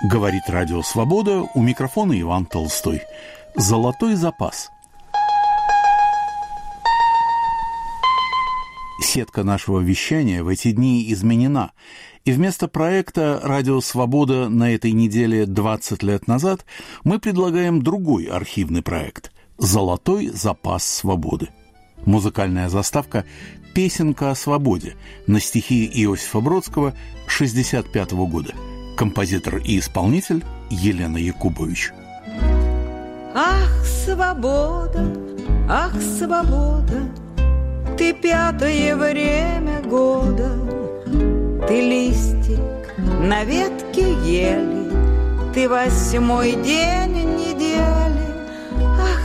Говорит Радио Свобода, у микрофона Иван Толстой. Золотой запас. Сетка нашего вещания в эти дни изменена, и вместо проекта «Радио Свобода» на этой неделе 20 лет назад мы предлагаем другой архивный проект «Золотой запас свободы». Музыкальная заставка «Песенка о свободе» на стихи Иосифа Бродского 1965 года. Композитор и исполнитель Елена Якубович. Ах, свобода, ах, свобода, ты пятое время года, ты листик на ветке ели, ты 8-й день недели. Ах,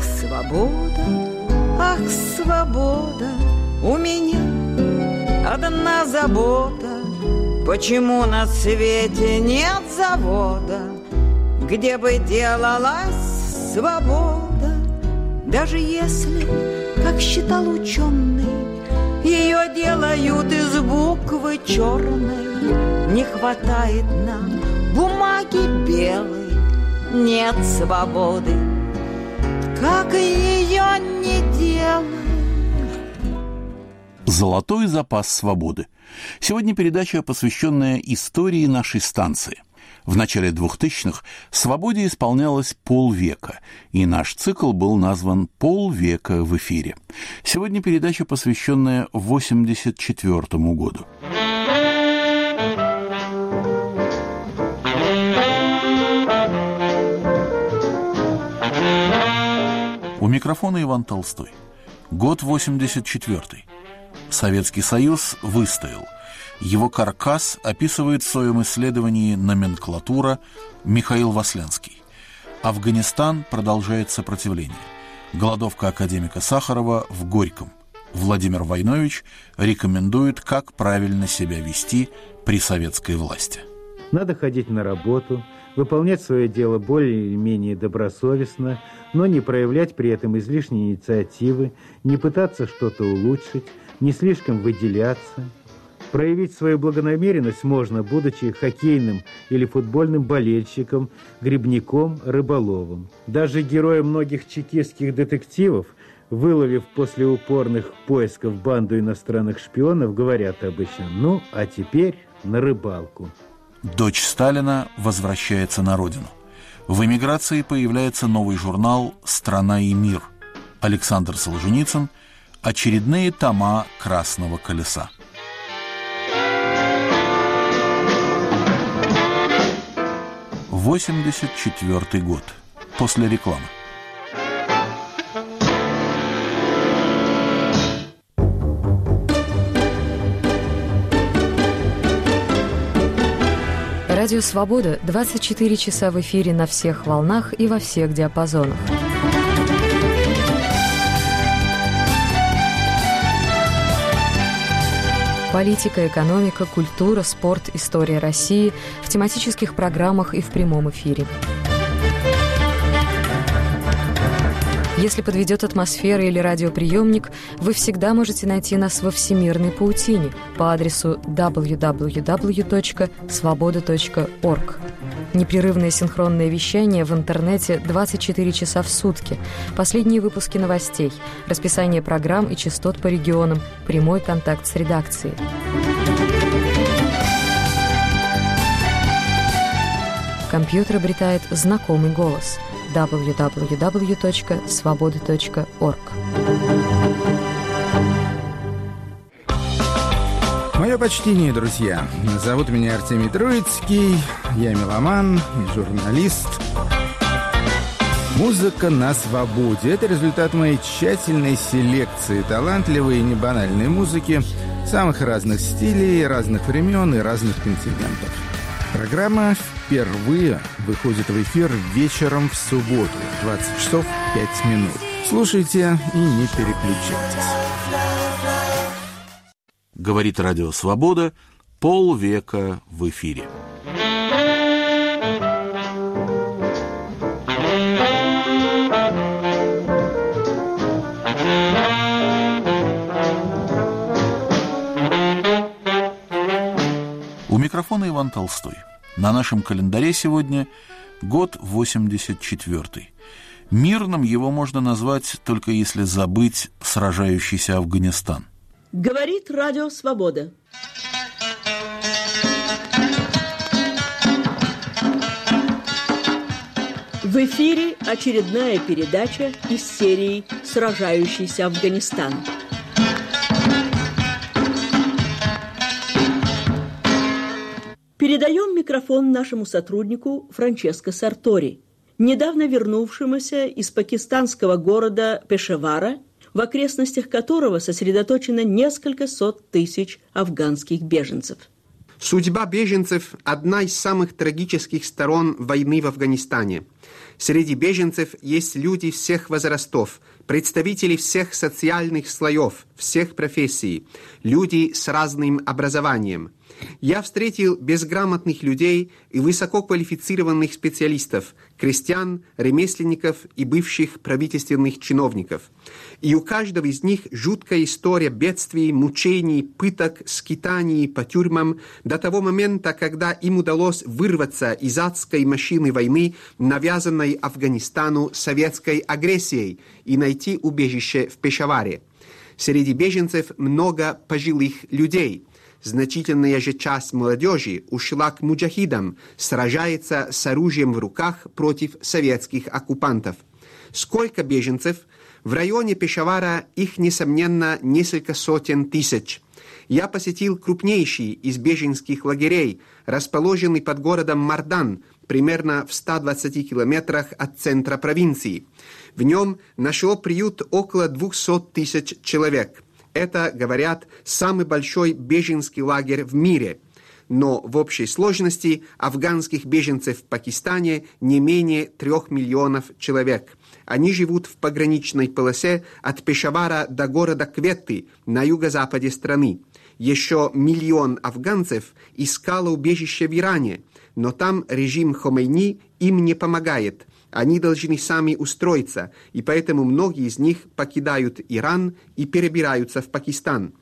свобода, у меня одна забота. Почему на свете нет завода, где бы делалась свобода? Даже если, как считал ученый, ее делают из буквы черной, не хватает нам бумаги белой, нет свободы, как ее не делай. «Золотой запас свободы». Сегодня передача, посвященная истории нашей станции. В начале 2000-х «Свободе» исполнялось полвека, и наш цикл был назван «Полвека в эфире». Сегодня передача, посвященная 1984 году. У микрофона Иван Толстой. Год 84-й. Советский Союз выстоял. Его каркас описывает в своем исследовании «Номенклатура» Михаил Васленский. Афганистан продолжает сопротивление. Голодовка академика Сахарова в Горьком. Владимир Войнович рекомендует, как правильно себя вести при советской власти. Надо ходить на работу, выполнять свое дело более или менее добросовестно, но не проявлять при этом излишней инициативы, не пытаться что-то улучшить, не слишком выделяться. Проявить свою благонамеренность можно, будучи хоккейным или футбольным болельщиком, грибником, рыболовом. Даже герои многих чекистских детективов, выловив после упорных поисков банду иностранных шпионов, говорят обычно: «Ну, а теперь на рыбалку». Дочь Сталина возвращается на родину. В эмиграции появляется новый журнал «Страна и мир». Александр Солженицын. Очередные тома «Красного колеса». «84-й год. После рекламы». Радио «Свобода» 24 часа в эфире на всех волнах и во всех диапазонах. Политика, экономика, культура, спорт, история России в тематических программах и в прямом эфире. Если подведет атмосфера или радиоприемник, вы всегда можете найти нас во всемирной паутине по адресу www.svoboda.org. Непрерывное синхронное вещание в интернете 24 часа в сутки, последние выпуски новостей, расписание программ и частот по регионам, прямой контакт с редакцией. Компьютер обретает знакомый голос www.svoboda.org. Мое почтение, друзья. Зовут меня Артемий Троицкий, я меломан и журналист. Музыка на свободе – это результат моей тщательной селекции талантливой и небанальной музыки самых разных стилей, разных времен и разных континентов. Программа впервые выходит в эфир вечером в субботу в 20 часов 5 минут. Слушайте и не переключайтесь. Говорит Радио Свобода, полвека в эфире. У микрофона Иван Толстой. На нашем календаре сегодня год 84-й. Мирным его можно назвать, только если забыть сражающийся Афганистан. Говорит Радио Свобода. В эфире очередная передача из серии «Сражающийся Афганистан». Передаем микрофон нашему сотруднику Франческо Сартори, недавно вернувшемуся из пакистанского города Пешавара, в окрестностях которого сосредоточено несколько сот тысяч афганских беженцев. Судьба беженцев – одна из самых трагических сторон войны в Афганистане. Среди беженцев есть люди всех возрастов, представители всех социальных слоев, всех профессий, люди с разным образованием. Я встретил безграмотных людей и высококвалифицированных специалистов, крестьян, ремесленников и бывших правительственных чиновников. И у каждого из них жуткая история бедствий, мучений, пыток, скитаний по тюрьмам до того момента, когда им удалось вырваться из адской машины войны, навязанной Афганистану советской агрессией, и найти убежище в Пешаваре. Среди беженцев много пожилых людей. Значительная же часть молодежи ушла к муджахидам, сражается с оружием в руках против советских оккупантов. Сколько беженцев? В районе Пешавара их, несомненно, несколько сотен тысяч. Я посетил крупнейший из беженских лагерей, расположенный под городом Мардан, примерно в 120 километрах от центра провинции. В нем нашло приют около 200 тысяч человек. Это, говорят, самый большой беженский лагерь в мире. Но в общей сложности афганских беженцев в Пакистане не менее 3 миллионов человек. Они живут в пограничной полосе от Пешавара до города Кветты на юго-западе страны. Еще 1 миллион афганцев искало убежище в Иране, но там режим Хомейни им не помогает. Они должны сами устроиться, и поэтому многие из них покидают Иран и перебираются в Пакистан.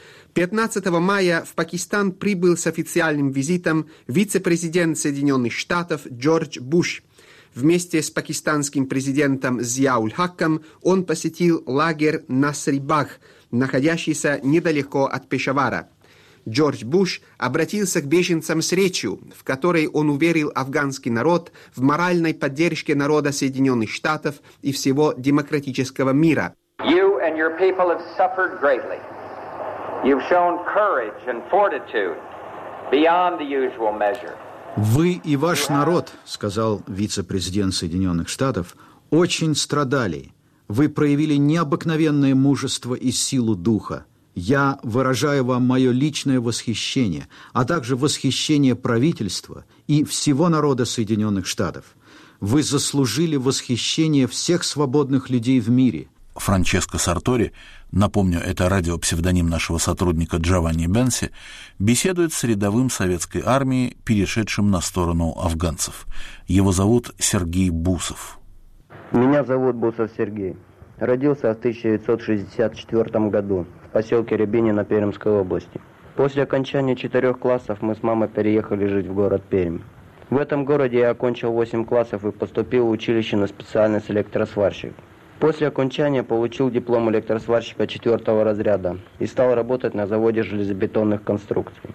15 мая в Пакистан прибыл с официальным визитом вице-президент Соединенных Штатов Джордж Буш. Вместе с пакистанским президентом Зияуль-Хаком он посетил лагерь Насрибах, находящийся недалеко от Пешавара. Джордж Буш обратился к беженцам с речью, в которой он уверил афганский народ в моральной поддержке народа Соединенных Штатов и всего демократического мира. You and your people have suffered greatly. You've shown courage and fortitude beyond the usual measure. Вы и ваш народ, сказал вице-президент Соединенных Штатов, очень страдали. Вы проявили необыкновенное мужество и силу духа. Я выражаю вам мое личное восхищение, а также восхищение правительства и всего народа Соединенных Штатов. Вы заслужили восхищение всех свободных людей в мире. Франческо Сартори, напомню, это радиопсевдоним нашего сотрудника Джованни Бенси, беседует с рядовым советской армии, перешедшим на сторону афганцев. Его зовут Сергей Бусов. Меня зовут Бусов Сергей. Родился в 1964 году в поселке Рябинино Пермской области. После окончания 4 классов мы с мамой переехали жить в город Пермь. В этом городе я окончил 8 классов и поступил в училище на специальность электросварщик. После окончания получил диплом электросварщика 4 разряда и стал работать на заводе железобетонных конструкций.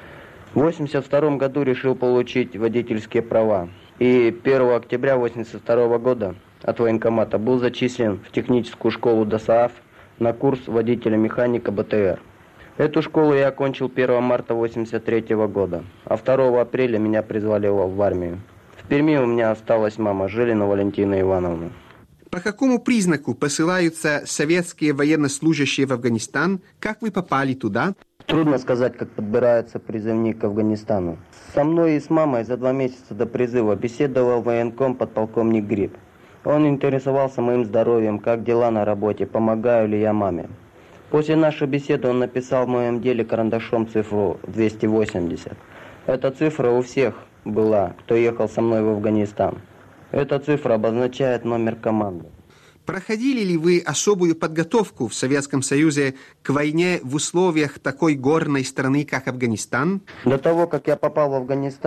В 1982 году решил получить водительские права. И 1 октября 1982 года от военкомата был зачислен в техническую школу ДОСААФ на курс водителя-механика БТР. Эту школу я окончил 1 марта 1983 года, а 2 апреля меня призвали в армию. В Перми у меня осталась мама Жилина Валентина Ивановна. По какому признаку посылаются советские военнослужащие в Афганистан? Как вы попали туда? Трудно сказать, как подбирается призывник к Афганистану. Со мной и с мамой за 2 месяца до призыва беседовал военком подполковник Гриб. Он интересовался моим здоровьем, как дела на работе, помогаю ли я маме. После нашей беседы он написал в моем деле карандашом цифру 280. Эта цифра у всех была, кто ехал со мной в Афганистан. Эта цифра обозначает номер команды. Проходили ли вы особую подготовку в Советском Союзе к войне в условиях такой горной страны, как Афганистан? До того, как я попал в Афганистан,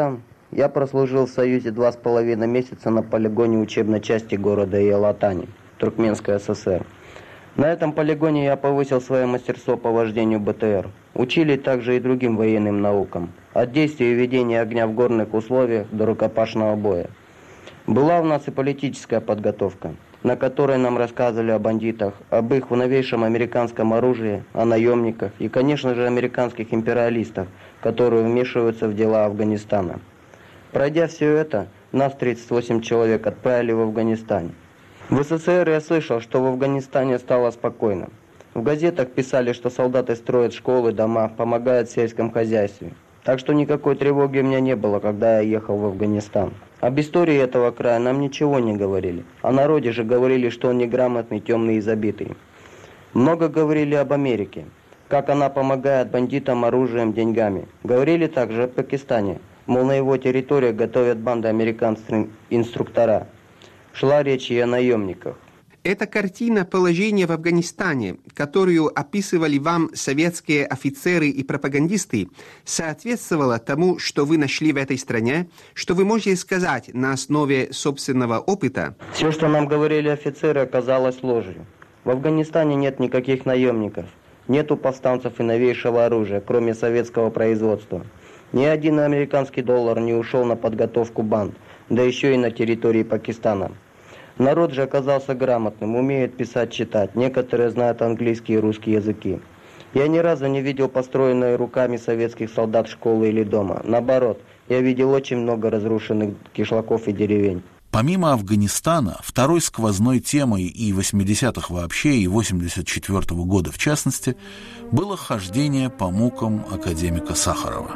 Я прослужил в Союзе 2,5 месяца на полигоне учебной части города Иолатани, Туркменской ССР. На этом полигоне я повысил свое мастерство по вождению БТР. Учили также и другим военным наукам. От действия и ведения огня в горных условиях до рукопашного боя. Была у нас и политическая подготовка, на которой нам рассказывали о бандитах, об их новейшем американском оружии, о наемниках и, конечно же, американских империалистах, которые вмешиваются в дела Афганистана. Пройдя все это, нас 38 человек отправили в Афганистан. В СССР я слышал, что в Афганистане стало спокойно. В газетах писали, что солдаты строят школы, дома, помогают в сельском хозяйстве. Так что никакой тревоги у меня не было, когда я ехал в Афганистан. Об истории этого края нам ничего не говорили. О народе же говорили, что он неграмотный, темный и забитый. Много говорили об Америке, как она помогает бандитам оружием, деньгами. Говорили также о Пакистане, мол, на его территории готовят банды американцев-инструктора. Шла речь и о наемниках. Эта картина положения в Афганистане, которую описывали вам советские офицеры и пропагандисты, соответствовала тому, что вы нашли в этой стране, что вы можете сказать на основе собственного опыта? Все, что нам говорили офицеры, оказалось ложью. В Афганистане нет никаких наемников, нет у повстанцев и новейшего оружия, кроме советского производства. Ни один американский доллар не ушел на подготовку банд, да еще и на территории Пакистана. Народ же оказался грамотным, умеет писать, читать. Некоторые знают английский и русский языки. Я ни разу не видел построенные руками советских солдат школы или дома. Наоборот, я видел очень много разрушенных кишлаков и деревень. Помимо Афганистана, второй сквозной темой и 80-х вообще, и 84-го года в частности, было хождение по мукам академика Сахарова.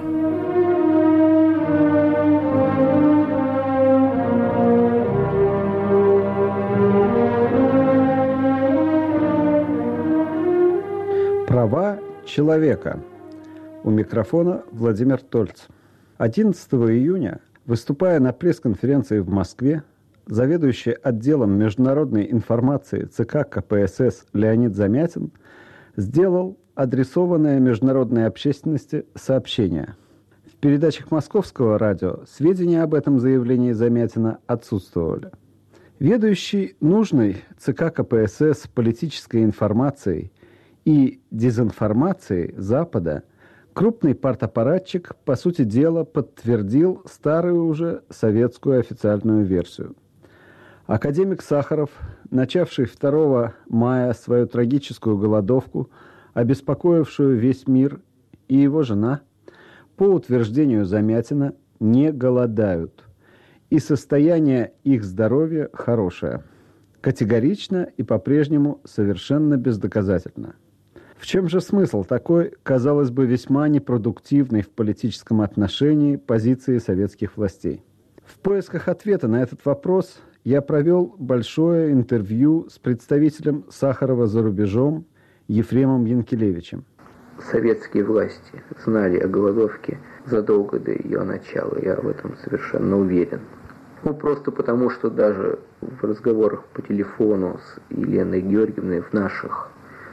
Права человека. У микрофона Владимир Тольц. 11 июня, выступая на пресс-конференции в Москве, заведующий отделом международной информации ЦК КПСС Леонид Замятин сделал адресованное международной общественности сообщение. В передачах Московского радио сведения об этом заявлении Замятина отсутствовали. Ведущий нужной ЦК КПСС политической информацией и дезинформацией Запада, крупный партаппаратчик, по сути дела, подтвердил старую уже советскую официальную версию. Академик Сахаров, начавший 2 мая свою трагическую голодовку, обеспокоившую весь мир, и его жена, по утверждению Замятина, не голодают, и состояние их здоровья хорошее, категорично и по-прежнему совершенно бездоказательно. В чем же смысл такой, казалось бы, весьма непродуктивной в политическом отношении позиции советских властей? В поисках ответа на этот вопрос я провел большое интервью с представителем Сахарова за рубежом Ефремом Янкелевичем. Советские власти знали о голодовке задолго до ее начала, я в этом совершенно уверен. Просто потому, что даже в разговорах по телефону с Еленой Георгиевной в наших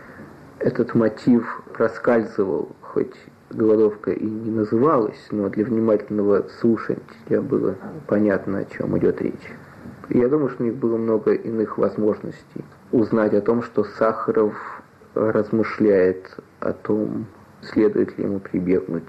этот мотив проскальзывал, хоть голодовка и не называлась, но для внимательного слушателя было понятно, о чем идет речь. Я думаю, что у них было много иных возможностей узнать о том, что Сахаров размышляет о том, следует ли ему прибегнуть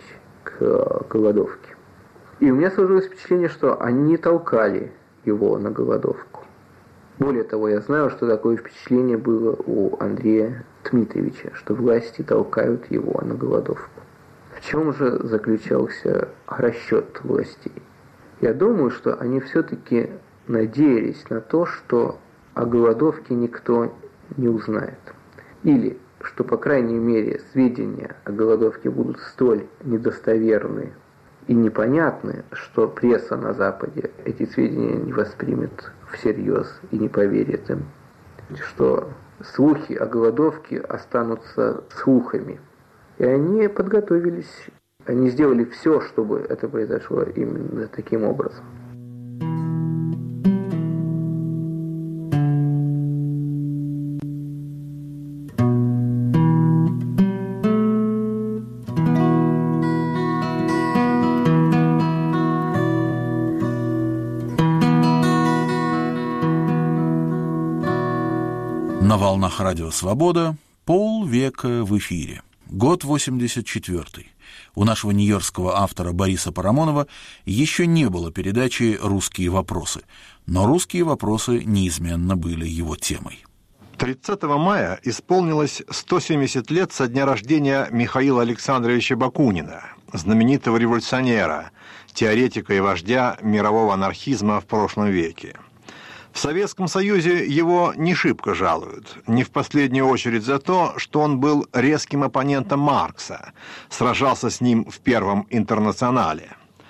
к голодовке. И у меня сложилось впечатление, что они толкали его на голодовку. Более того, я знаю, что такое впечатление было у Андрея Дмитриевича, что власти толкают его на голодовку. В чем же заключался расчет властей? Я думаю, что они все-таки надеялись на то, что о голодовке никто не узнает. Или, что, по крайней мере, сведения о голодовке будут столь недостоверны и непонятны, что пресса на Западе эти сведения не воспримет всерьез и не поверит им. Что слухи о голодовке останутся слухами. И они подготовились, они сделали все, чтобы это произошло именно таким образом. На волнах Радио Свобода полвека в эфире. Год 84-й. У нашего нью-йоркского автора Бориса Парамонова еще не было передачи «Русские вопросы», но «Русские вопросы» неизменно были его темой. 30 мая исполнилось 170 лет со дня рождения Михаила Александровича Бакунина, знаменитого революционера, теоретика и вождя мирового анархизма в прошлом веке. В Советском Союзе его не шибко жалуют, не в последнюю очередь за то, что он был резким оппонентом Маркса, сражался с ним в Первом интернационале.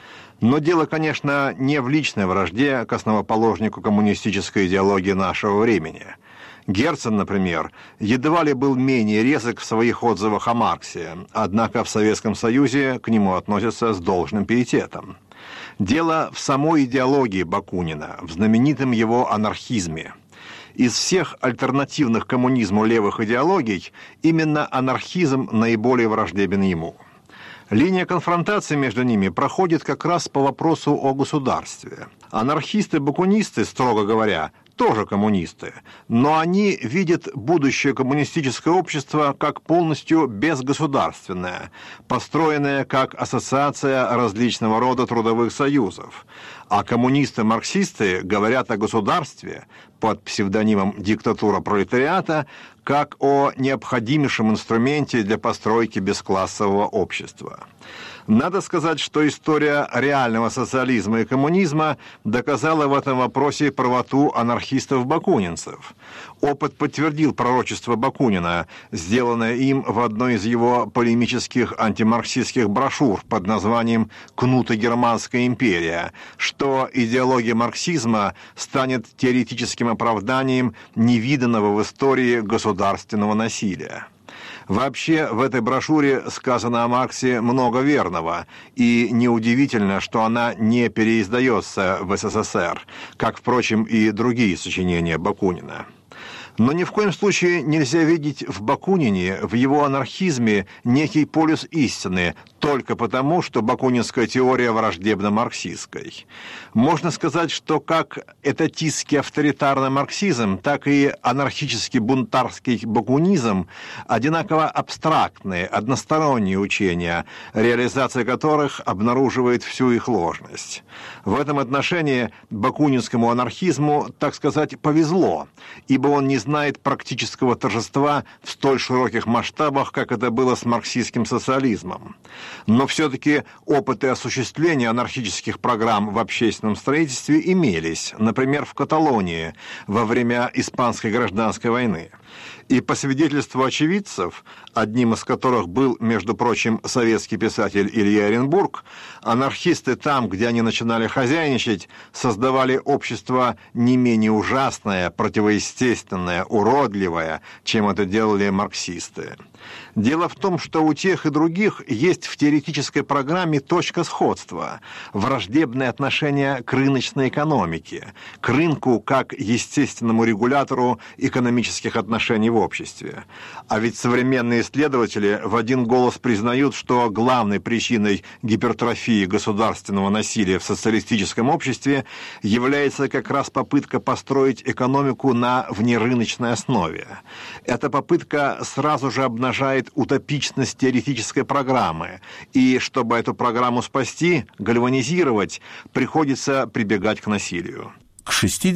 Но дело, конечно, не в личной вражде к основоположнику коммунистической идеологии нашего времени. Герцен, например, едва ли был менее резок в своих отзывах о Марксе, однако в Советском Союзе к нему относятся с должным пиететом. Дело в самой идеологии Бакунина, в знаменитом его анархизме. Из всех альтернативных коммунизму левых идеологий именно анархизм наиболее враждебен ему. Линия конфронтации между ними проходит как раз по вопросу о государстве. Анархисты-бакунисты, строго говоря, тоже коммунисты, но они видят будущее коммунистическое общество как полностью безгосударственное, построенное как ассоциация различного рода трудовых союзов. А коммунисты-марксисты говорят о государстве под псевдонимом «диктатура пролетариата» как о необходимейшем инструменте для постройки бесклассового общества. Надо сказать, что история реального социализма и коммунизма доказала в этом вопросе правоту анархистов-бакунинцев. Опыт подтвердил пророчество Бакунина, сделанное им в одной из его полемических антимарксистских брошюр под названием «Кнут и Германская империя», что идеология марксизма станет теоретическим оправданием невиданного в истории государственного насилия. Вообще, в этой брошюре сказано о Марксе много верного, и неудивительно, что она не переиздается в СССР, как, впрочем, и другие сочинения Бакунина. Но ни в коем случае нельзя видеть в Бакунине, в его анархизме, некий полюс истины, только потому, что бакунинская теория враждебна марксистской. Можно сказать, что как этатистский авторитарный марксизм, так и анархический бунтарский бакунизм одинаково абстрактные, односторонние учения, реализация которых обнаруживает всю их ложность. В этом отношении бакунинскому анархизму, так сказать, повезло, ибо он не знает практического торжества в столь широких масштабах, как это было с марксистским социализмом. Но все-таки опыты осуществления анархических программ в общественном строительстве имелись, например, в Каталонии во время Испанской гражданской войны. И по свидетельству очевидцев, одним из которых был, между прочим, советский писатель Илья Оренбург, анархисты там, где они начинали хозяйничать, создавали общество не менее ужасное, противоестественное, уродливое, чем это делали марксисты. Дело в том, что у тех и других есть в теоретической программе точка сходства, враждебное отношение к рыночной экономике, к рынку как естественному регулятору экономических отношений в обществе. А ведь современные исследователи в один голос признают, что главной причиной гипертрофии государственного насилия в социалистическом обществе является как раз попытка построить экономику на внерыночной основе. Эта попытка сразу же обнажает утопичность теоретической программы, и чтобы эту программу спасти, гальванизировать, приходится прибегать к насилию. К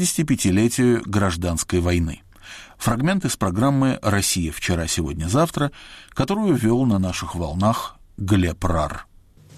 65-летию гражданской войны. Фрагмент из программы «Россия. Вчера, сегодня, завтра», которую вел на наших волнах Глеб Рар.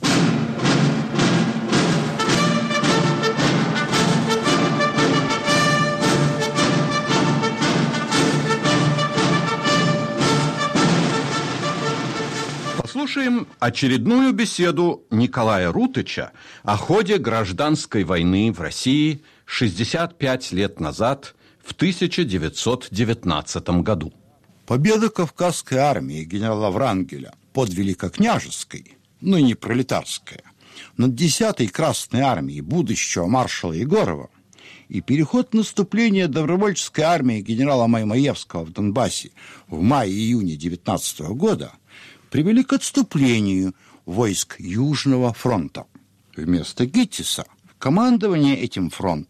Слушаем очередную беседу Николая Рутыча о ходе гражданской войны в России 65 лет назад, в 1919 году. Победа Кавказской армии генерала Врангеля под Великокняжеской, ныне пролетарская, над 10-й Красной армией будущего маршала Егорова и переход наступления добровольческой армии генерала Маймаевского в Донбассе в мае-июне 19 года привели к отступлению войск Южного фронта. Вместо Гиттиса командование этим фронтом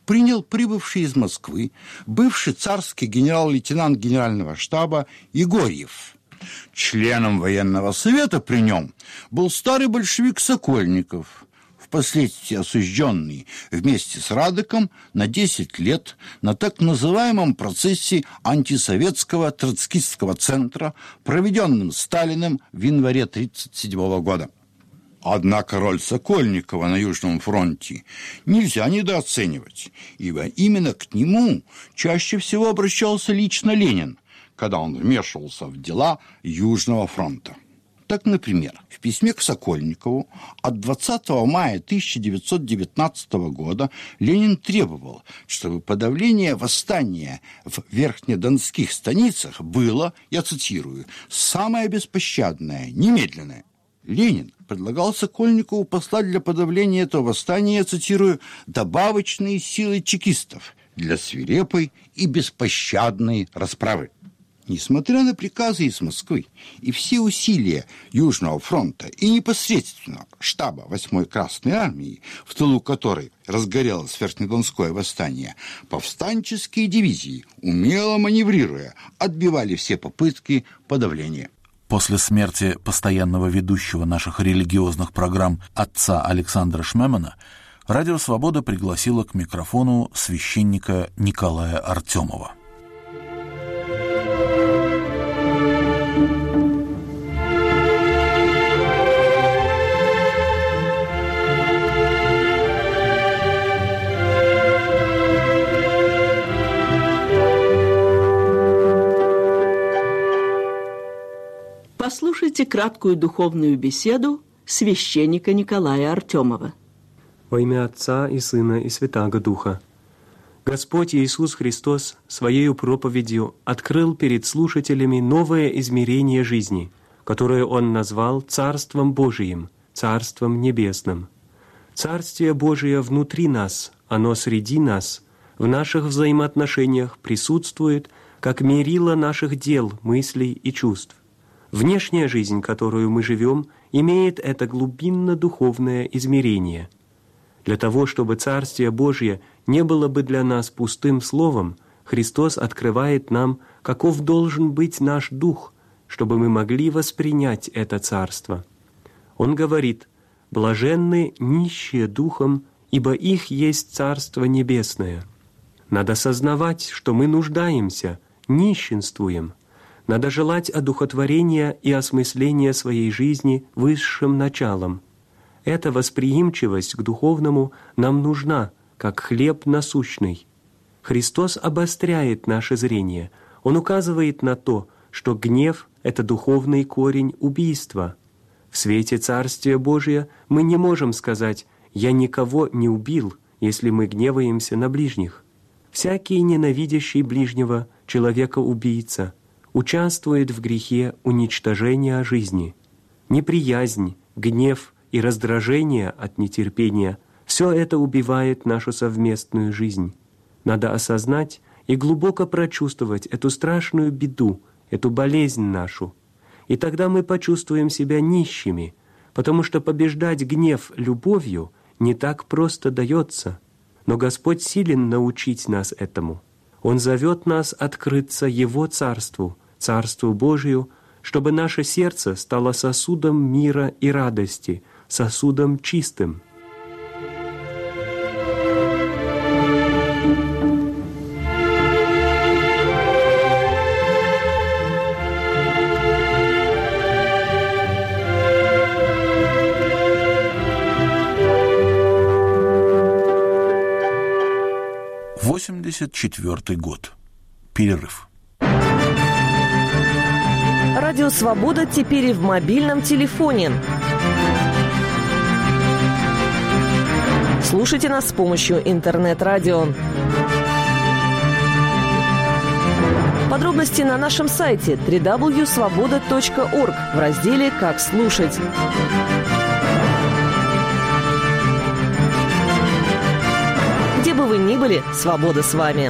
принял прибывший из Москвы бывший царский генерал-лейтенант генерального штаба Егорьев. Членом военного совета при нем был старый большевик Сокольников, впоследствии осужденный вместе с Радеком на 10 лет на так называемом процессе антисоветского троцкистского центра, проведенном Сталиным в январе 1937 года. Однако роль Сокольникова на Южном фронте нельзя недооценивать, ибо именно к нему чаще всего обращался лично Ленин, когда он вмешивался в дела Южного фронта. Так, например, в письме к Сокольникову от 20 мая 1919 года Ленин требовал, чтобы подавление восстания в верхнедонских станицах было, я цитирую, «самое беспощадное, немедленное». Ленин предлагал Сокольникову послать для подавления этого восстания, я цитирую, «добавочные силы чекистов для свирепой и беспощадной расправы». Несмотря на приказы из Москвы и все усилия Южного фронта и непосредственно штаба 8-й Красной армии, в тылу которой разгорелось Верхнедонское восстание, повстанческие дивизии, умело маневрируя, отбивали все попытки подавления. После смерти постоянного ведущего наших религиозных программ отца Александра Шмемана Радио «Свобода» пригласило к микрофону священника Николая Артемова. Послушайте краткую духовную беседу священника Николая Артемова. Во имя Отца и Сына и Святаго Духа. Господь Иисус Христос Своею проповедью открыл перед слушателями новое измерение жизни, которое Он назвал Царством Божиим, Царством Небесным. Царствие Божие внутри нас, оно среди нас, в наших взаимоотношениях присутствует, как мерило наших дел, мыслей и чувств. Внешняя жизнь, которую мы живем, имеет это глубинно-духовное измерение. Для того, чтобы Царствие Божье не было бы для нас пустым словом, Христос открывает нам, каков должен быть наш дух, чтобы мы могли воспринять это Царство. Он говорит: «Блаженны нищие духом, ибо их есть Царство Небесное». Надо сознавать, что мы нуждаемся, нищенствуем. Надо желать одухотворения и осмысления своей жизни высшим началом. Эта восприимчивость к духовному нам нужна, как хлеб насущный. Христос обостряет наше зрение. Он указывает на то, что гнев — это духовный корень убийства. В свете Царствия Божия мы не можем сказать «я никого не убил», если мы гневаемся на ближних. Всякий ненавидящий ближнего человека-убийца участвует в грехе уничтожения жизни. Неприязнь, гнев и раздражение от нетерпения — все это убивает нашу совместную жизнь. Надо осознать и глубоко прочувствовать эту страшную беду, эту болезнь нашу. И тогда мы почувствуем себя нищими, потому что побеждать гнев любовью не так просто дается. Но Господь силен научить нас этому. Он зовет нас открыться Его Царству, Царству Божию, чтобы наше сердце стало сосудом мира и радости, сосудом чистым. «84-й год. Перерыв». Радио «Свобода» теперь и в мобильном телефоне. Слушайте нас с помощью интернет-радио. Подробности на нашем сайте www.svoboda.org в разделе «Как слушать». Где бы вы ни были, свобода с вами.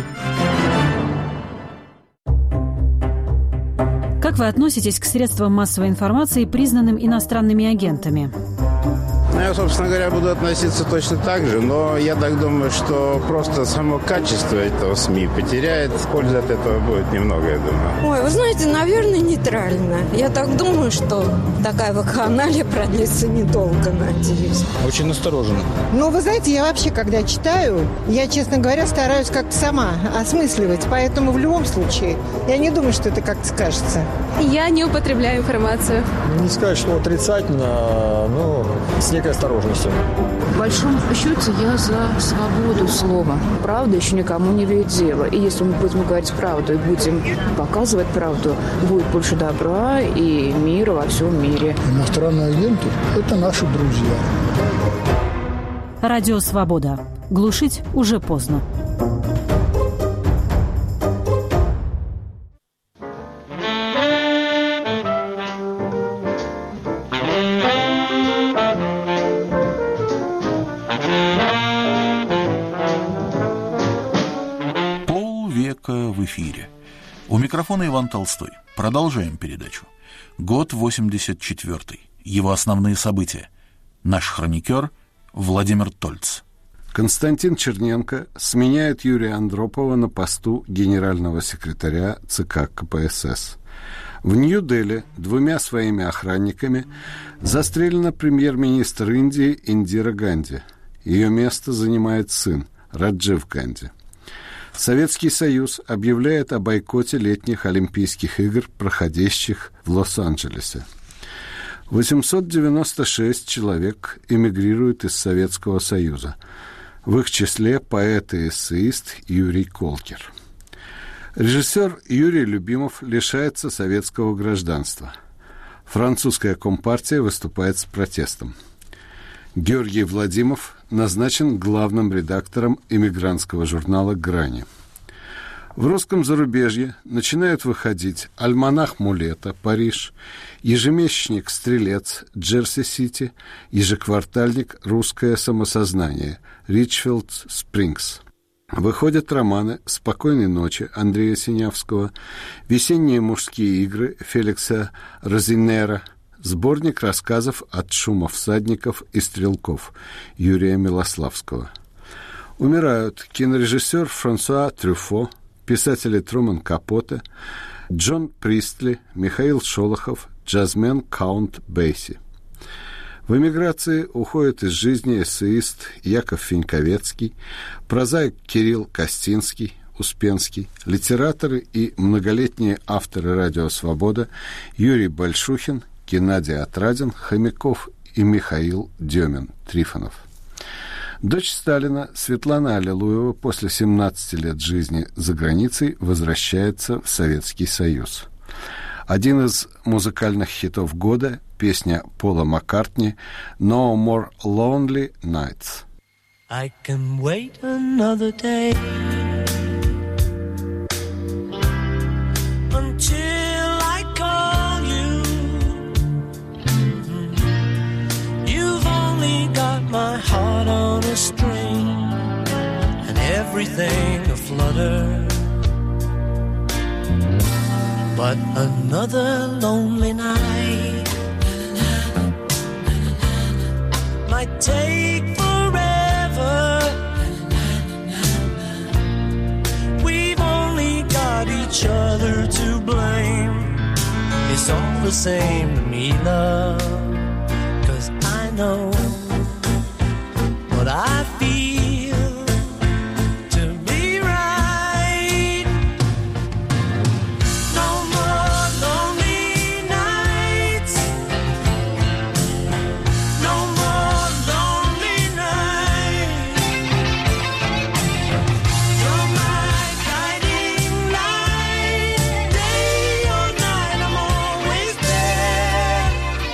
Как вы относитесь к средствам массовой информации, признанным иностранными агентами? Я, собственно говоря, буду относиться точно так же, но я так думаю, что просто само качество этого СМИ потеряет. Пользы от этого будет немного, я думаю. Ой, вы знаете, наверное, нейтрально. Я так думаю, что такая вакханалия продлится недолго, надеюсь. Очень настороженно. Ну, вы знаете, я вообще, когда читаю, я, честно говоря, стараюсь как-то сама осмысливать. Поэтому в любом случае, я не думаю, что это как-то скажется. Я не употребляю информацию. Не сказать, что отрицательно, но с некой осторожностью. В большом счете я за свободу слова. Правда еще никому не имеет дела. И если мы будем говорить правду и будем показывать правду, будет больше добра и мира во всем мире. Иностранные агенты – это наши друзья. Радио «Свобода». Глушить уже поздно. Полвека в эфире. У микрофона Иван Толстой. Продолжаем передачу. Год 84-й. Его основные события. Наш хроникер Владимир Тольц. Константин Черненко сменяет Юрия Андропова на посту генерального секретаря ЦК КПСС. В Нью-Дели 2 своими охранниками застрелена премьер-министр Индии Индира Ганди. Ее место занимает сын Раджив Ганди. Советский Союз объявляет о бойкоте летних Олимпийских игр, проходящих в Лос-Анджелесе. 896 человек эмигрируют из Советского Союза. В их числе поэт и эссеист Юрий Колкер. Режиссер Юрий Любимов лишается советского гражданства. Французская компартия выступает с протестом. Георгий Владимов назначен главным редактором эмигрантского журнала «Грани». В русском зарубежье начинают выходить «Альманах Мулета», Париж, ежемесячник «Стрелец», Джерси-Сити, ежеквартальник «Русское самосознание», Ричфилд Спрингс. Выходят романы «Спокойной ночи» Андрея Синявского, «Весенние мужские игры» Феликса Розинера, сборник рассказов «От шума всадников и стрелков» Юрия Милославского. Умирают кинорежиссер Франсуа Трюфо, писатели Труман Капоте, Джон Пристли, Михаил Шолохов, джазмен Каунт Бейси. В эмиграции уходит из жизни эссеист Яков Феньковецкий, прозаик Кирилл Костинский, Успенский, литераторы и многолетние авторы «Радио Свобода» Юрий Большухин, Геннадий Отрадин, Хомяков и Михаил Демин, Трифонов. Дочь Сталина Светлана Аллилуева после 17 лет жизни за границей возвращается в Советский Союз. Один из музыкальных хитов года – песня Пола Маккартни «No More Lonely Nights». I can wait another day until I call you. You've only got my heart on a string and everything aflutter. But another lonely night might take forever. We've only got each other to blame. It's all the same to me, love, 'cause I know what I feel to be right. No more lonely nights. No more lonely nights. You're my guiding light. Day or night, I'm always there.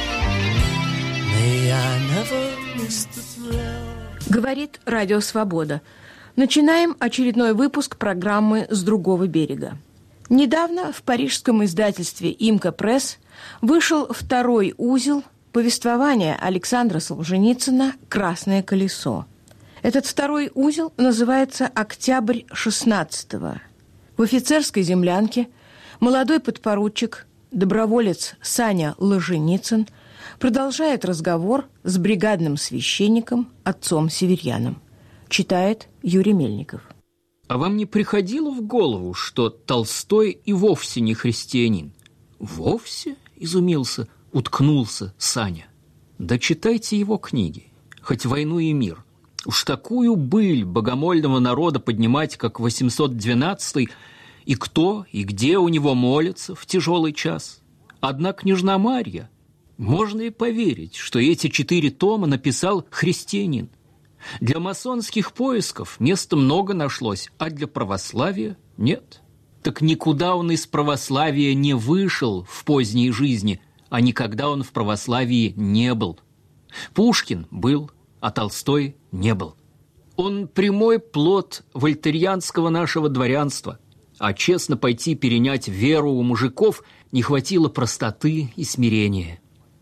May I never miss the thrill. Говорит Радио Свобода. Начинаем очередной выпуск программы «С другого берега». Недавно в парижском издательстве «Имка Пресс» вышел 2-й узел повествования Александра Солженицына «Красное колесо». Этот 2-й узел называется «Октябрь 16-го». В офицерской землянке молодой подпоручик, доброволец Саня Ложеницын продолжает разговор с бригадным священником отцом Северьяном. Читает Юрий Мельников. А вам не приходило в голову, что Толстой и вовсе не христианин? Вовсе? Изумился, уткнулся Саня. Да читайте его книги, хоть «Войну и мир». Уж такую быль богомольного народа поднимать, как 812-й, и кто, и где у него молятся в тяжелый час. Одна княжна Марья. Можно и поверить, что эти 4 тома написал христианин. Для масонских поисков места много нашлось, а для православия нет. Так никуда он из православия не вышел в поздней жизни, а никогда он в православии не был. Пушкин был, а Толстой не был. Он прямой плод вольтерианского нашего дворянства, а честно пойти перенять веру у мужиков не хватило простоты и смирения.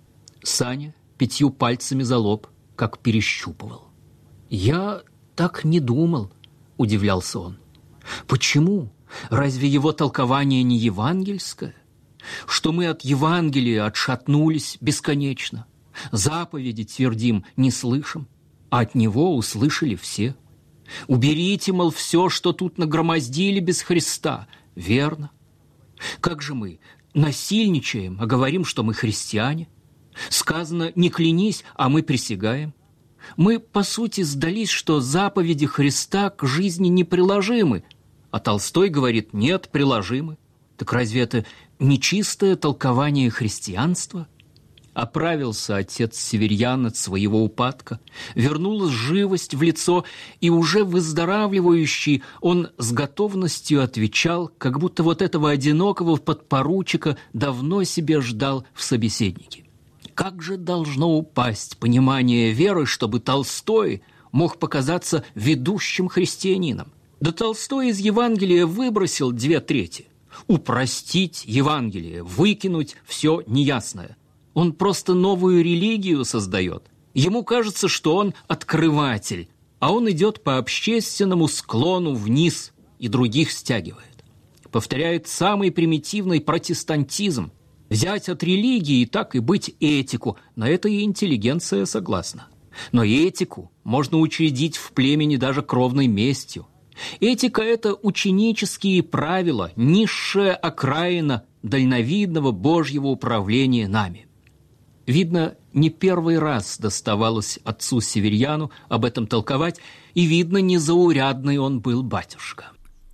Саня 5 пальцами за лоб, как перещупывал. «Я так не думал», — удивлялся он. «Почему? Разве его толкование не евангельское? Что мы от Евангелия отшатнулись бесконечно, заповеди твердим не слышим, а от него услышали все. Уберите, мол, все, что тут нагромоздили без Христа. Верно. Как же мы насильничаем, а говорим, что мы христиане? Сказано, не клянись, а мы присягаем. Мы, по сути, сдались, что заповеди Христа к жизни неприложимы, а Толстой говорит, нет, приложимы. Так разве это нечистое толкование христианства? Оправился отец Северьян от своего упадка, вернулась живость в лицо, и уже выздоравливающий он с готовностью отвечал, как будто вот этого одинокого подпоручика давно себе ждал в собеседнике. Как же должно упасть понимание веры, чтобы Толстой мог показаться ведущим христианином? Да Толстой из Евангелия выбросил 2/3. Упростить Евангелие, выкинуть все неясное. Он просто новую религию создает. Ему кажется, что он открыватель, а он идет по общественному склону вниз и других стягивает. Повторяет самый примитивный протестантизм. Взять от религии и так и быть этику, на это и интеллигенция согласна. Но этику можно учредить в племени даже кровной местью. Этика – это ученические правила, низшая окраина дальновидного Божьего управления нами. Видно, не первый раз доставалось отцу Северьяну об этом толковать, и, видно, незаурядный он был батюшка.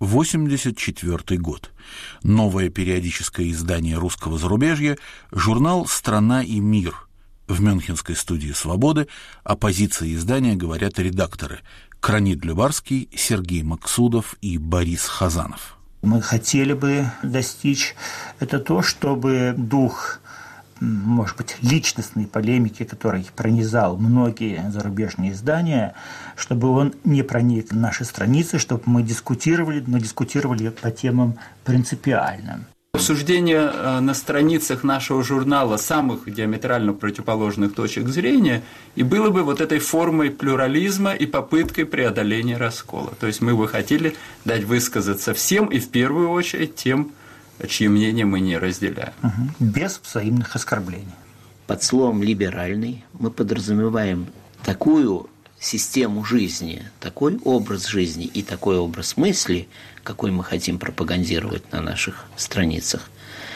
1984 год. Новое периодическое издание русского зарубежья, журнал «Страна и мир». В мюнхенской студии «Свободы» о позиции издания говорят редакторы Кранид Любарский, Сергей Максудов и Борис Хазанов. Мы хотели бы достичь это то, чтобы дух, может быть, личностной полемики, который пронизал многие зарубежные издания, чтобы он не проник в наши страницы, чтобы мы дискутировали, но дискутировали по темам принципиальным. Обсуждение на страницах нашего журнала самых диаметрально противоположных точек зрения и было бы вот этой формой плюрализма и попыткой преодоления раскола. То есть мы бы хотели дать высказаться всем и в первую очередь тем, чьи мнения мы не разделяем. Без взаимных оскорблений. Под словом «либеральный» мы подразумеваем такую систему жизни, такой образ жизни и такой образ мысли, какой мы хотим пропагандировать на наших страницах,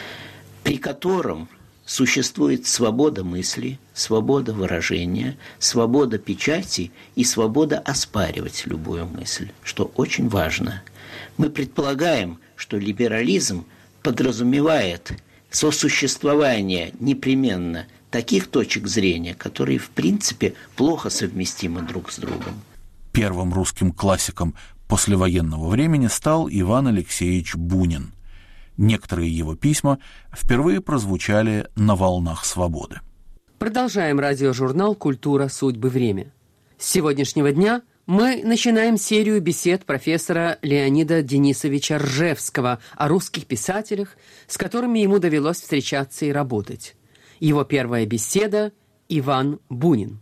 при котором существует свобода мысли, свобода выражения, свобода печати и свобода оспаривать любую мысль, что очень важно. Мы предполагаем, что либерализм подразумевает сосуществование непременно таких точек зрения, которые, в принципе, плохо совместимы друг с другом. Первым русским классиком послевоенного времени стал Иван Алексеевич Бунин. Некоторые его письма впервые прозвучали на волнах «Свободы». Продолжаем радиожурнал «Культура, судьбы, время». С сегодняшнего дня мы начинаем серию бесед профессора Леонида Денисовича Ржевского о русских писателях, с которыми ему довелось встречаться и работать. Его первая беседа – Иван Бунин.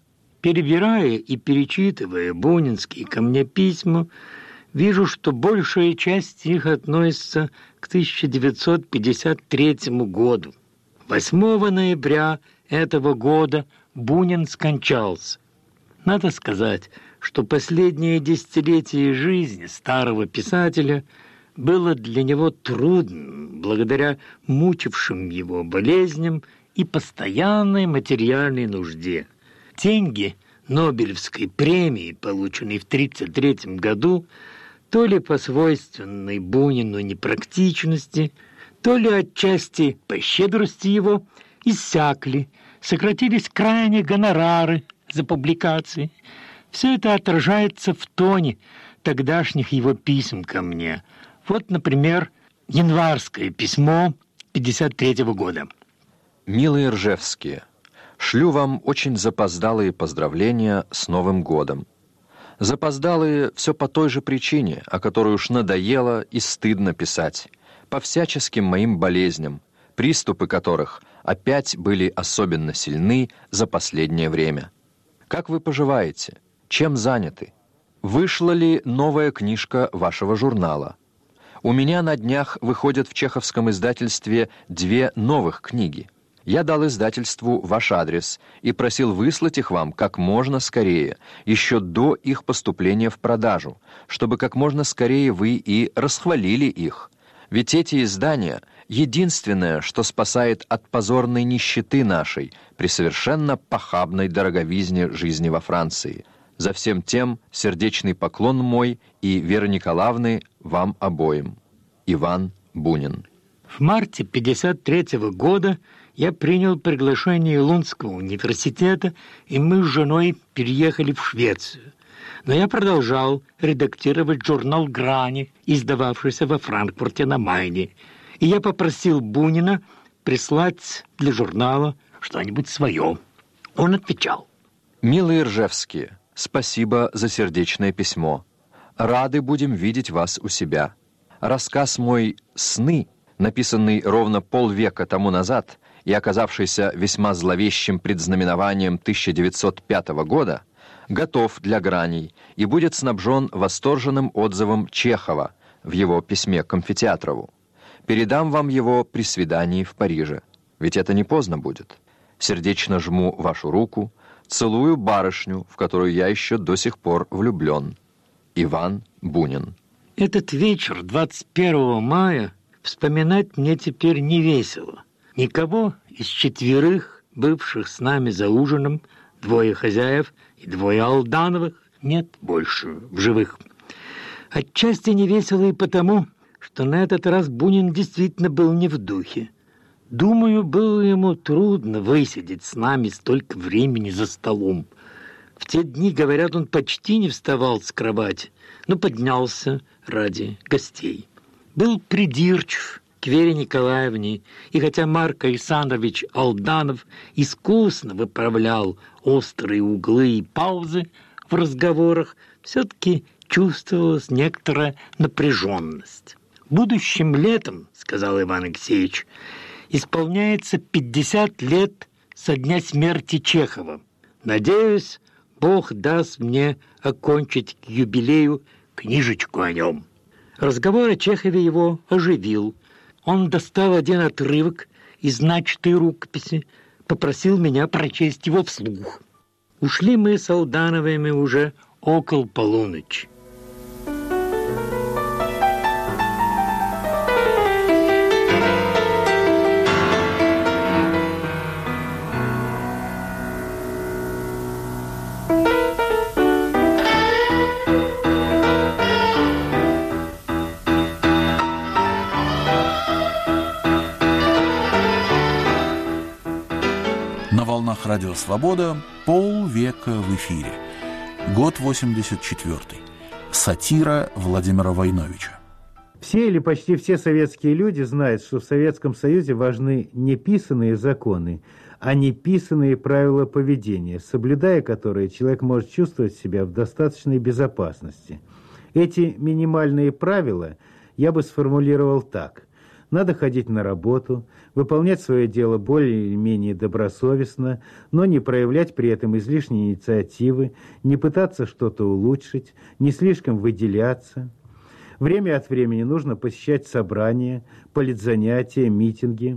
Перебирая и перечитывая бунинские ко мне письма, вижу, что большая часть их относится к 1953 году. 8 ноября этого года Бунин скончался. Надо сказать, что последнее десятилетие жизни старого писателя было для него трудным, благодаря мучившим его болезням и постоянной материальной нужде. Деньги Нобелевской премии, полученной в 1933 году, то ли по свойственной Бунину непрактичности, то ли отчасти по щедрости его, иссякли, сократились крайне гонорары за публикации. Все это отражается в тоне тогдашних его писем ко мне. Вот, например, январское письмо 1953 года. «Милые Ржевские, шлю вам очень запоздалые поздравления с Новым годом. Запоздалые все по той же причине, о которой уж надоело и стыдно писать, по всяческим моим болезням, приступы которых опять были особенно сильны за последнее время. Как вы поживаете? Чем заняты? Вышла ли новая книжка вашего журнала? У меня на днях выходят в чеховском издательстве 2 новых книги. Я дал издательству ваш адрес и просил выслать их вам как можно скорее, еще до их поступления в продажу, чтобы как можно скорее вы и расхвалили их. Ведь эти издания — единственное, что спасает от позорной нищеты нашей при совершенно похабной дороговизне жизни во Франции. За всем тем сердечный поклон мой и Веры Николаевны вам обоим. Иван Бунин». В марте 1953 года я принял приглашение Лундского университета, и мы с женой переехали в Швецию. Но я продолжал редактировать журнал «Грани», издававшийся во Франкфурте на Майне. И я попросил Бунина прислать для журнала что-нибудь свое. Он отвечал: «Милые Ржевские, спасибо за сердечное письмо. Рады будем видеть вас у себя. Рассказ мой «Сны», написанный ровно полвека тому назад и оказавшийся весьма зловещим предзнаменованием 1905 года, готов для граней и будет снабжен восторженным отзывом Чехова в его письме к Амфитеатрову. Передам вам его при свидании в Париже, ведь это не поздно будет. Сердечно жму вашу руку, целую барышню, в которую я еще до сих пор влюблен. Иван Бунин». Этот вечер 21 мая вспоминать мне теперь не весело. Никого из 4 бывших с нами за ужином, 2 хозяев и 2 Алдановых, нет больше в живых. Отчасти не весело и потому, что на этот раз Бунин действительно был не в духе. Думаю, было ему трудно высидеть с нами столько времени за столом. В те дни, говорят, он почти не вставал с кровати, но поднялся ради гостей. Был придирчив к Вере Николаевне, и хотя Марк Александрович Алданов искусно выправлял острые углы и паузы в разговорах, все-таки чувствовалась некоторая напряженность. «Будущим летом, — сказал Иван Алексеевич, — исполняется 50 лет со дня смерти Чехова. Надеюсь, Бог даст мне окончить к юбилею книжечку о нем». Разговор о Чехове его оживил. Он достал один отрывок из начатой рукописи, попросил меня прочесть его вслух. Ушли мы с Алдановыми уже около полуночи. На волнах Радио Свобода полвека в эфире. Год 84-й. Сатира Владимира Войновича. Все или почти все советские люди знают, что в Советском Союзе важны не писанные законы, а неписанные правила поведения, соблюдая которые человек может чувствовать себя в достаточной безопасности. Эти минимальные правила я бы сформулировал так. Надо ходить на работу, выполнять свое дело более или менее добросовестно, но не проявлять при этом излишней инициативы, не пытаться что-то улучшить, не слишком выделяться. Время от времени нужно посещать собрания, политзанятия, митинги.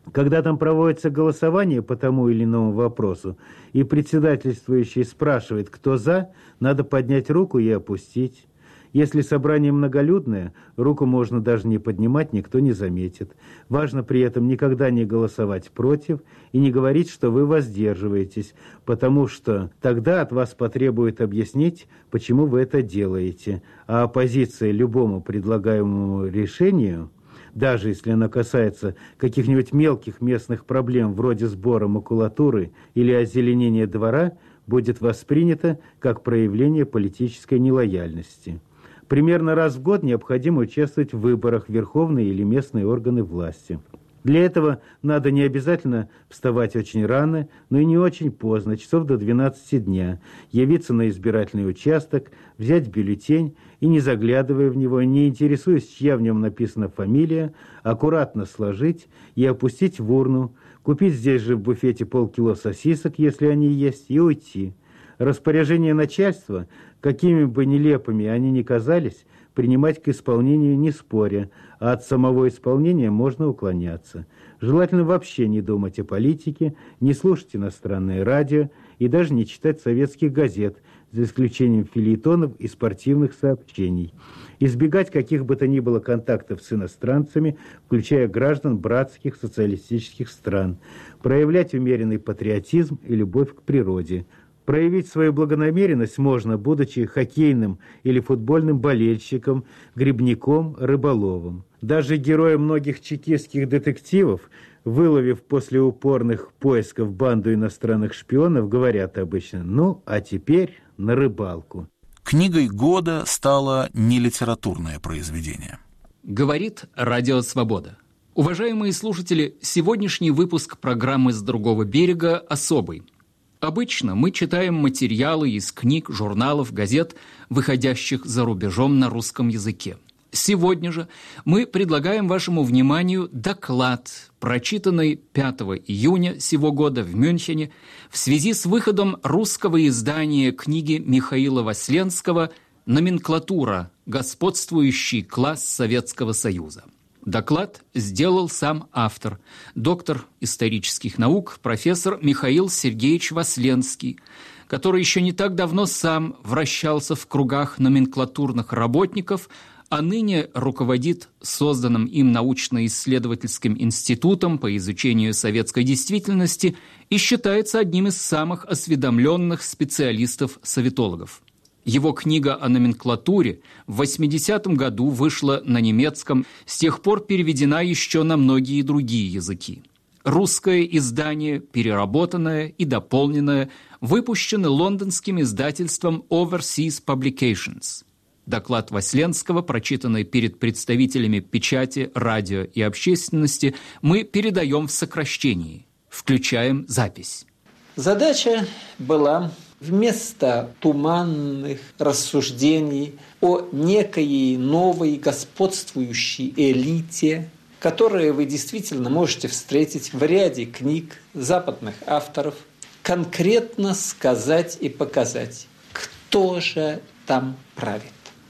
Когда там проводится голосование по тому или иному вопросу, и председательствующий спрашивает, кто за, надо поднять руку и опустить. Если собрание многолюдное, руку можно даже не поднимать, никто не заметит. Важно при этом никогда не голосовать против и не говорить, что вы воздерживаетесь, потому что тогда от вас потребуют объяснить, почему вы это делаете. А оппозиция любому предлагаемому решению, даже если она касается каких-нибудь мелких местных проблем вроде сбора макулатуры или озеленения двора, будет воспринята как проявление политической нелояльности. Примерно раз в год необходимо участвовать в выборах в верховные или местные органы власти. Для этого надо не обязательно вставать очень рано, но и не очень поздно, часов до 12 дня, явиться на избирательный участок, взять бюллетень и, не заглядывая в него, не интересуясь, чья в нем написана фамилия, аккуратно сложить и опустить в урну, купить здесь же в буфете полкило сосисок, если они есть, и уйти. Распоряжения начальства, какими бы нелепыми они ни казались, принимать к исполнению не споря, а от самого исполнения можно уклоняться. Желательно вообще не думать о политике, не слушать иностранное радио и даже не читать советских газет, за исключением фельетонов и спортивных сообщений. Избегать каких бы то ни было контактов с иностранцами, включая граждан братских социалистических стран. Проявлять умеренный патриотизм и любовь к природе. Проявить свою благонамеренность можно, будучи хоккейным или футбольным болельщиком, грибником, рыболовом. Даже герои многих чекистских детективов, выловив после упорных поисков банду иностранных шпионов, говорят обычно: «Ну, а теперь на рыбалку». Книгой года стало нелитературное произведение. Говорит Радио Свобода. Уважаемые слушатели, сегодняшний выпуск программы «С другого берега» особый. Обычно мы читаем материалы из книг, журналов, газет, выходящих за рубежом на русском языке. Сегодня же мы предлагаем вашему вниманию доклад, прочитанный 5 июня сего года в Мюнхене в связи с выходом русского издания книги Михаила Васленского «Номенклатура. Господствующий класс Советского Союза». Доклад сделал сам автор, доктор исторических наук, профессор Михаил Сергеевич Васленский, который еще не так давно сам вращался в кругах номенклатурных работников, а ныне руководит созданным им научно-исследовательским институтом по изучению советской действительности и считается одним из самых осведомленных специалистов-советологов. Его книга о номенклатуре в 80-м году вышла на немецком, с тех пор переведена еще на многие другие языки. Русское издание, переработанное и дополненное, выпущено лондонским издательством Overseas Publications. Доклад Васленского, прочитанный перед представителями печати, радио и общественности, мы передаем в сокращении. Включаем запись. Задача была вместо туманных рассуждений о некой новой господствующей элите, которые вы действительно можете встретить в ряде книг западных авторов, конкретно сказать и показать, кто же там правит.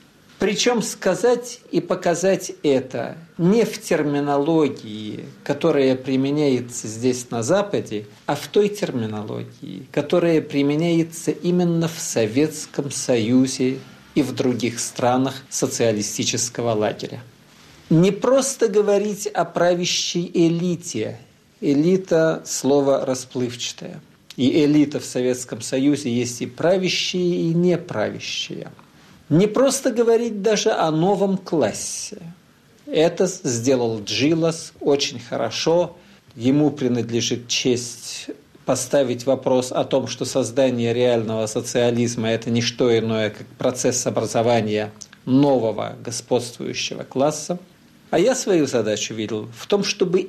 Причем сказать и показать это не в терминологии, которая применяется здесь на Западе, а в той терминологии, которая применяется именно в Советском Союзе и в других странах социалистического лагеря. Не просто говорить о правящей элите. Элита – слово расплывчатое. И элита в Советском Союзе есть и правящие, и неправящие. Не просто говорить даже о новом классе. Это сделал Джилас очень хорошо. Ему принадлежит честь поставить вопрос о том, что создание реального социализма – это не что иное, как процесс образования нового господствующего класса. А я свою задачу видел в том, чтобы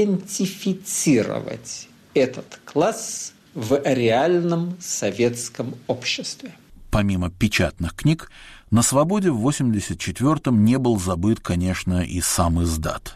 идентифицировать этот класс в реальном советском обществе. Помимо печатных книг, на «Свободе» в 1984-м не был забыт, конечно, и сам издат.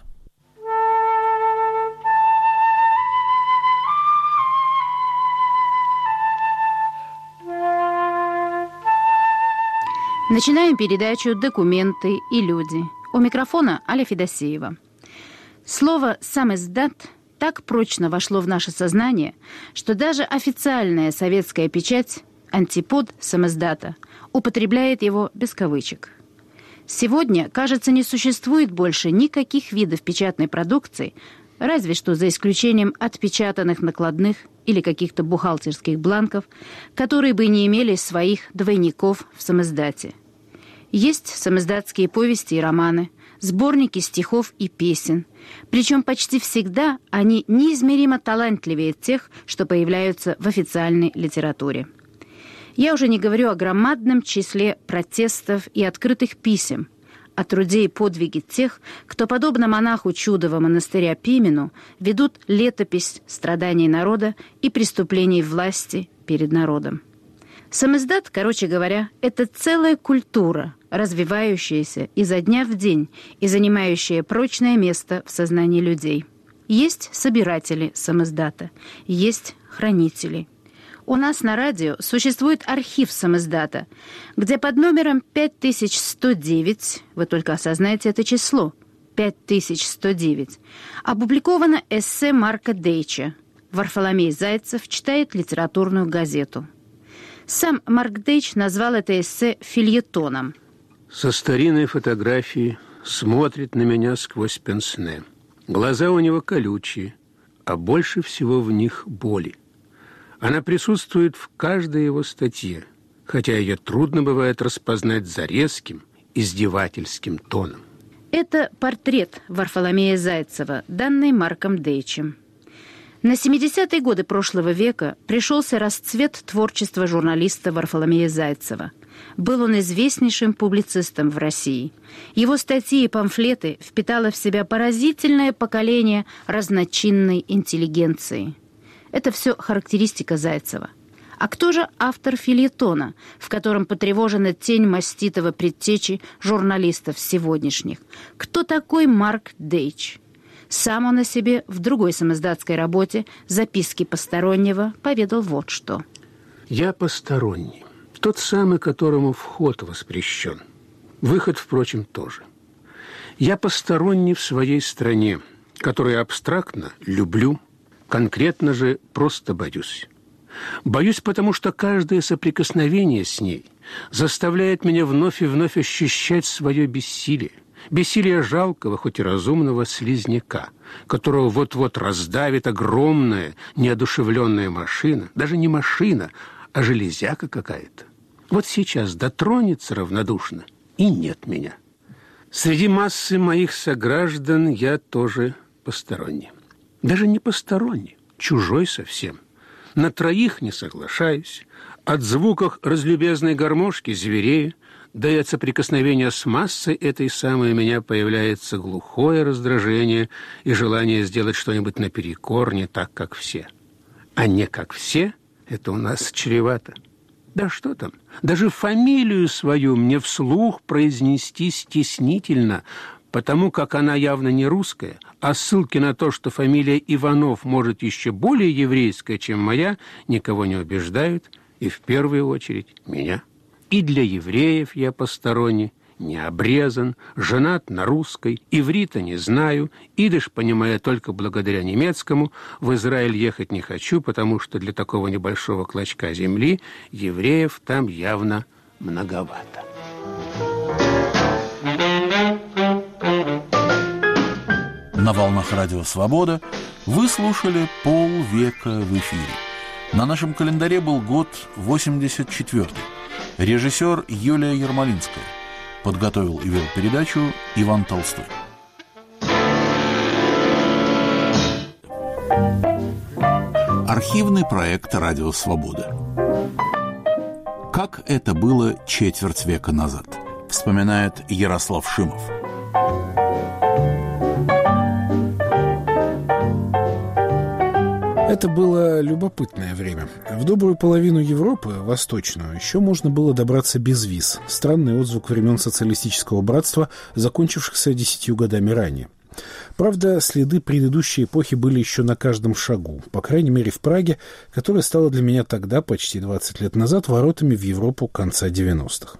Начинаем передачу «Документы и люди». У микрофона Аля Федосеева. Слово «сам издат» так прочно вошло в наше сознание, что даже официальная советская печать, антипод самиздата, употребляет его без кавычек. Сегодня, кажется, не существует больше никаких видов печатной продукции, разве что за исключением отпечатанных накладных или каких-то бухгалтерских бланков, которые бы не имели своих двойников в самиздате. Есть самиздатские повести и романы, сборники стихов и песен, причем почти всегда они неизмеримо талантливее тех, что появляются в официальной литературе. Я уже не говорю о громадном числе протестов и открытых писем, о труде и подвиге тех, кто, подобно монаху Чудова монастыря Пимену, ведут летопись страданий народа и преступлений власти перед народом. Самиздат, короче говоря, это целая культура, развивающаяся изо дня в день и занимающая прочное место в сознании людей. Есть собиратели самиздата, есть хранители. У нас на радио существует архив самиздата, где под номером 5109, вы только осознаете это число, 5109, опубликовано эссе Марка Дейча «Варфоломей Зайцев читает литературную газету». Сам Марк Дейч назвал это эссе фельетоном. Со старинной фотографии смотрит на меня сквозь пенсне. Глаза у него колючие, а больше всего в них боли. Она присутствует в каждой его статье, хотя ее трудно бывает распознать за резким, издевательским тоном. Это портрет Варфоломея Зайцева, данный Марком Дейчем. На 70-е годы прошлого века пришелся расцвет творчества журналиста Варфоломея Зайцева. Был он известнейшим публицистом в России. Его статьи и памфлеты впитало в себя поразительное поколение разночинной интеллигенции. Это все характеристика Зайцева. А кто же автор фельетона, в котором потревожена тень маститого предтечи журналистов сегодняшних? Кто такой Марк Дейч? Сам он о себе в другой самиздатской работе «Записки постороннего» поведал вот что. «Я посторонний, тот самый, которому вход воспрещен. Выход, впрочем, тоже. Я посторонний в своей стране, которую абстрактно люблю, конкретно же просто боюсь. Боюсь, потому что каждое соприкосновение с ней заставляет меня вновь и вновь ощущать свое бессилие. Бессилие жалкого, хоть и разумного слизняка, которого вот-вот раздавит огромная, неодушевленная машина, даже не машина, а железяка какая-то. Вот сейчас дотронется равнодушно, и нет меня. Среди массы моих сограждан я тоже посторонний. Даже не посторонний, чужой совсем. На троих не соглашаюсь, от звуков разлюбезной гармошки зверею, да и от соприкосновения с массой этой самой у меня появляется глухое раздражение и желание сделать что-нибудь наперекор, не так, как все. А не как все – это у нас чревато. Да что там, даже фамилию свою мне вслух произнести стеснительно, потому как она явно не русская, а ссылки на то, что фамилия Иванов может еще более еврейская, чем моя, никого не убеждают, и в первую очередь меня. И для евреев я посторонний, не обрезан, женат на русской, иврита не знаю, идиш понимаю только благодаря немецкому, в Израиль ехать не хочу, потому что для такого небольшого клочка земли евреев там явно многовато. На волнах Радио Свобода вы слушали полвека в эфире. На нашем календаре был год 84-й. Режиссер Юлия Ермолинская. Подготовил и вел передачу Иван Толстой. Архивный проект «Радио Свобода». Как это было четверть века назад, вспоминает Ярослав Шимов. Это было любопытное время. В добрую половину Европы, восточную, еще можно было добраться без виз. Странный отзвук времен социалистического братства, закончившихся 10 годами ранее. Правда, следы предыдущей эпохи были еще на каждом шагу, по крайней мере в Праге, которая стала для меня тогда, почти 20 лет назад, воротами в Европу конца 90-х.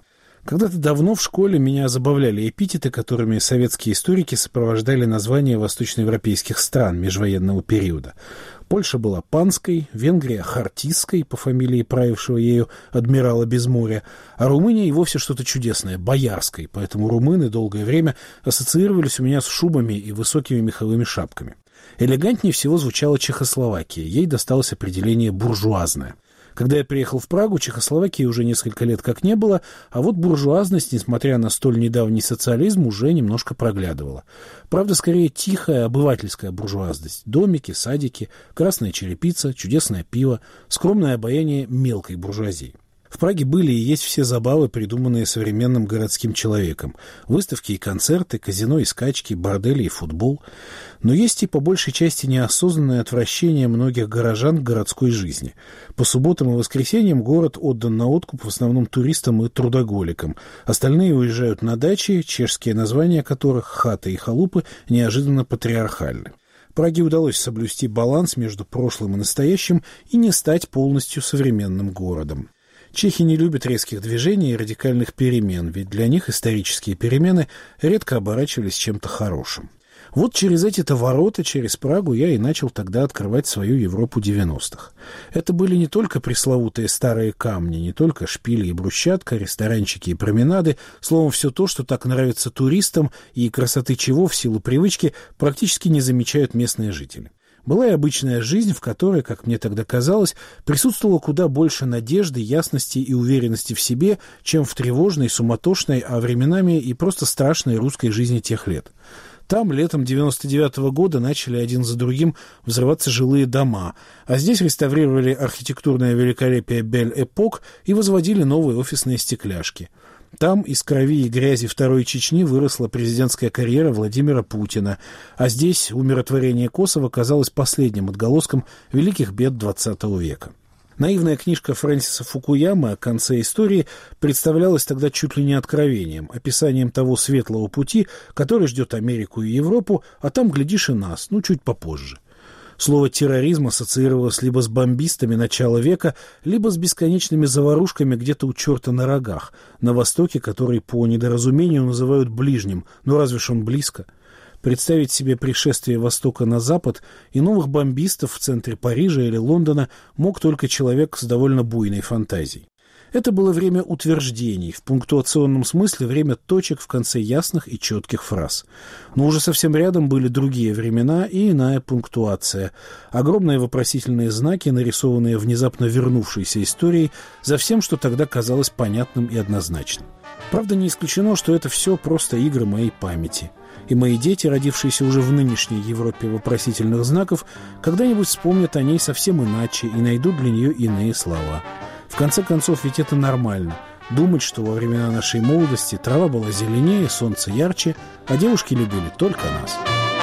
Когда-то давно в школе меня забавляли эпитеты, которыми советские историки сопровождали названия восточноевропейских стран межвоенного периода. Польша была панской, Венгрия — хартистской, по фамилии правившего ею адмирала Безморья, а Румыния и вовсе что-то чудесное — боярской, поэтому румыны долгое время ассоциировались у меня с шубами и высокими меховыми шапками. Элегантнее всего звучала Чехословакия, ей досталось определение «буржуазная». Когда я приехал в Прагу, Чехословакии уже несколько лет как не было, а вот буржуазность, несмотря на столь недавний социализм, уже немножко проглядывала. Правда, скорее тихая обывательская буржуазность. Домики, садики, красная черепица, чудесное пиво, скромное обаяние мелкой буржуазии. В Праге были и есть все забавы, придуманные современным городским человеком. Выставки и концерты, казино и скачки, бордели и футбол. Но есть и по большей части неосознанное отвращение многих горожан к городской жизни. По субботам и воскресеньям город отдан на откуп в основном туристам и трудоголикам. Остальные уезжают на дачи, чешские названия которых, хаты и халупы, неожиданно патриархальны. Праге удалось соблюсти баланс между прошлым и настоящим и не стать полностью современным городом. Чехи не любят резких движений и радикальных перемен, ведь для них исторические перемены редко оборачивались чем-то хорошим. Вот через эти-то ворота, через Прагу, я и начал тогда открывать свою Европу 90-х. Это были не только пресловутые старые камни, не только шпили и брусчатка, ресторанчики и променады, словом, все то, что так нравится туристам и красоты чего в силу привычки практически не замечают местные жители. Была и обычная жизнь, в которой, как мне тогда казалось, присутствовало куда больше надежды, ясности и уверенности в себе, чем в тревожной, суматошной, а временами и просто страшной русской жизни тех лет. Там летом 99-го года начали один за другим взрываться жилые дома, а здесь реставрировали архитектурное великолепие Бель-Эпок и возводили новые офисные стекляшки. Там из крови и грязи Второй Чечни выросла президентская карьера Владимира Путина, а здесь умиротворение Косово казалось последним отголоском великих бед XX века. Наивная книжка Фрэнсиса Фукуямы о конце истории представлялась тогда чуть ли не откровением, описанием того светлого пути, который ждет Америку и Европу, а там, глядишь, и нас, чуть попозже. Слово «терроризм» ассоциировалось либо с бомбистами начала века, либо с бесконечными заварушками где-то у черта на рогах, на Востоке, который по недоразумению называют ближним, но разве ж он близко? Представить себе пришествие Востока на Запад и новых бомбистов в центре Парижа или Лондона мог только человек с довольно буйной фантазией. Это было время утверждений, в пунктуационном смысле время точек в конце ясных и четких фраз. Но уже совсем рядом были другие времена и иная пунктуация. Огромные вопросительные знаки, нарисованные внезапно вернувшейся историей, за всем, что тогда казалось понятным и однозначным. Правда, не исключено, что это все просто игры моей памяти. И мои дети, родившиеся уже в нынешней Европе вопросительных знаков, когда-нибудь вспомнят о ней совсем иначе и найдут для нее иные слова. В конце концов, ведь это нормально. Думать, что во времена нашей молодости трава была зеленее, солнце ярче, а девушки любили только нас.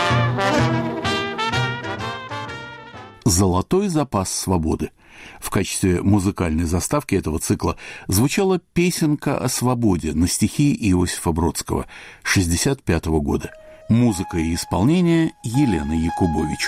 «Золотой запас свободы». В качестве музыкальной заставки этого цикла звучала песенка о свободе на стихи Иосифа Бродского 1965 года. Музыка и исполнение Елена Якубович.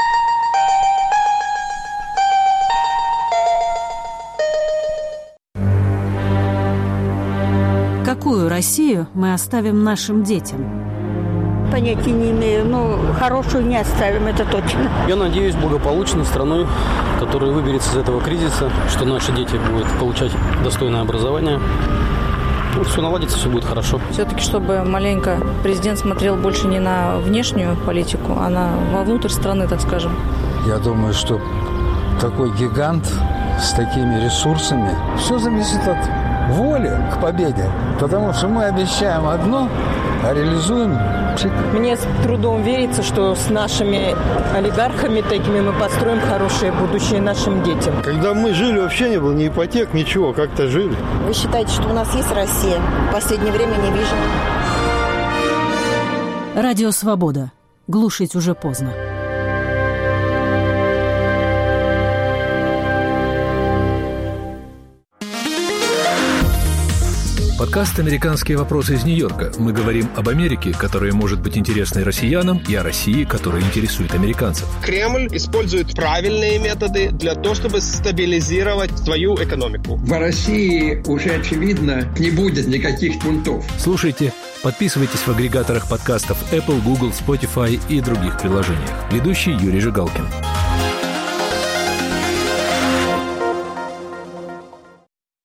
Какую Россию мы оставим нашим детям? Понятия не имею, но хорошую не оставим, это точно. Я надеюсь, благополучной страной, которая выберется из этого кризиса, что наши дети будут получать достойное образование. Все наладится, все будет хорошо. Все-таки, чтобы маленько президент смотрел больше не на внешнюю политику, а вовнутрь страны, так скажем. Я думаю, что такой гигант с такими ресурсами, все зависит от воли к победе. Потому что мы обещаем одно, а реализуем. Мне с трудом верится, что с нашими олигархами такими мы построим хорошее будущее нашим детям. Когда мы жили, вообще не было ни ипотек, ничего, как-то жили. Вы считаете, что у нас есть Россия? В последнее время не вижу. Радио «Свобода». Глушить уже поздно. Подкаст «Американские вопросы» из Нью-Йорка. Мы говорим об Америке, которая может быть интересной россиянам, и о России, которая интересует американцев. Кремль использует правильные методы для того, чтобы стабилизировать свою экономику. В России уже, очевидно, не будет никаких бунтов. Слушайте, подписывайтесь в агрегаторах подкастов Apple, Google, Spotify и других приложениях. Ведущий Юрий Жигалкин.